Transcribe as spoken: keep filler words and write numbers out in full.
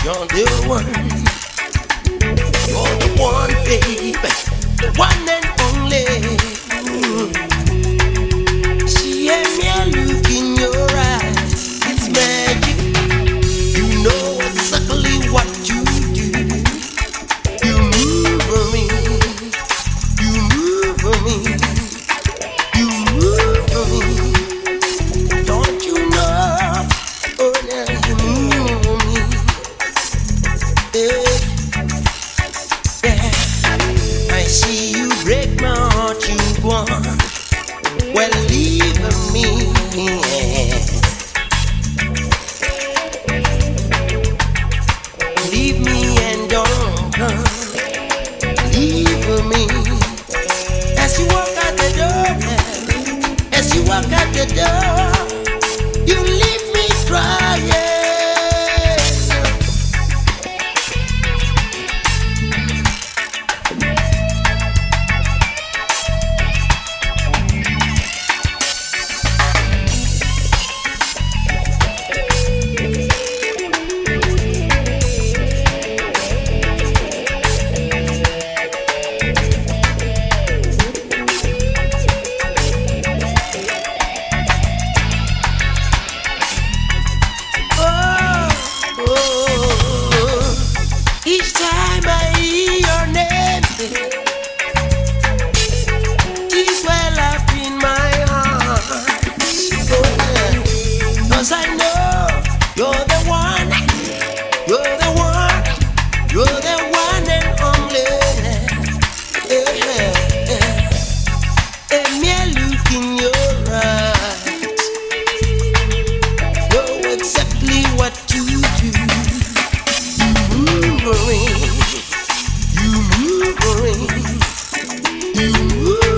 You're the one, you're the one, baby, the one and only. Mm. See a mere look in your eyes, it's magic. You know exactly what you do. You move for me, you move for me, you move for me. Don't you know? Oh, now you move for me. Yeah, yeah. I see you break my heart, you gone. Well, leave me. Yeah. Leave me and don't come. Leave me. As you walk out the door, as you walk out the door, you leave me crying. Each time I hear your name, tears well up in my heart. Oh, yeah. 'Cause I know you're the one, you're the one, you're the one and only. Yeah, yeah. A mere look in your eyes, know exactly what to do. You move, you move, you move.